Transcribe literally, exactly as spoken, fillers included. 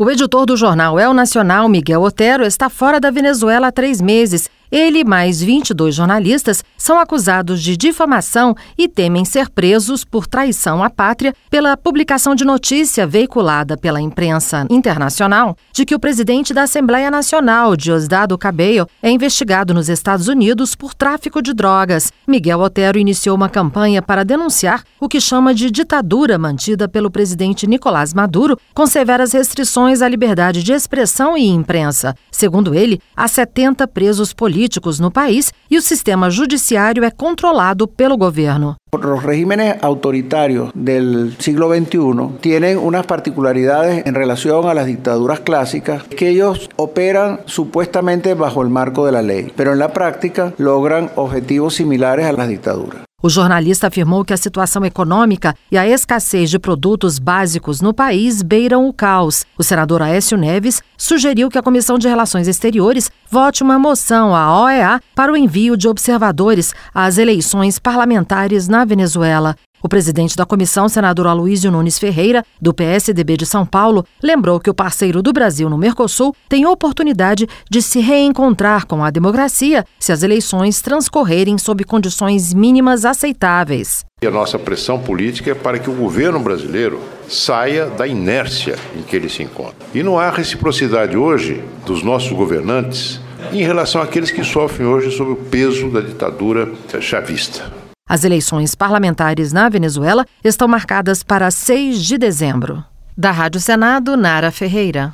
O editor do jornal El Nacional, Miguel Otero, está fora da Venezuela há três meses. Ele e mais vinte e dois jornalistas são acusados de difamação e temem ser presos por traição à pátria pela publicação de notícia veiculada pela imprensa internacional de que o presidente da Assembleia Nacional, Diosdado Cabello, é investigado nos Estados Unidos por tráfico de drogas. Miguel Otero iniciou uma campanha para denunciar o que chama de ditadura mantida pelo presidente Nicolás Maduro, com severas restrições à liberdade de expressão e imprensa. Segundo ele, há setenta presos políticos no país e o sistema judiciário é controlado pelo governo. Los regímenes autoritarios del siglo veintiuno tienen unas particularidades en relación a las dictaduras clásicas, que ellos operan supuestamente bajo el marco de la ley, pero en la práctica logran objetivos similares a las dictaduras. O jornalista afirmou que a situação econômica e a escassez de produtos básicos no país beiram o caos. O senador Aécio Neves sugeriu que a Comissão de Relações Exteriores vote uma moção à O E A para o envio de observadores às eleições parlamentares na Venezuela. O presidente da comissão, senador Aloísio Nunes Ferreira, do P S D B de São Paulo, lembrou que o parceiro do Brasil no Mercosul tem oportunidade de se reencontrar com a democracia se as eleições transcorrerem sob condições mínimas aceitáveis. E a nossa pressão política é para que o governo brasileiro saia da inércia em que ele se encontra. E não há reciprocidade hoje dos nossos governantes em relação àqueles que sofrem hoje sob o peso da ditadura chavista. As eleições parlamentares na Venezuela estão marcadas para seis de dezembro. Da Rádio Senado, Nara Ferreira.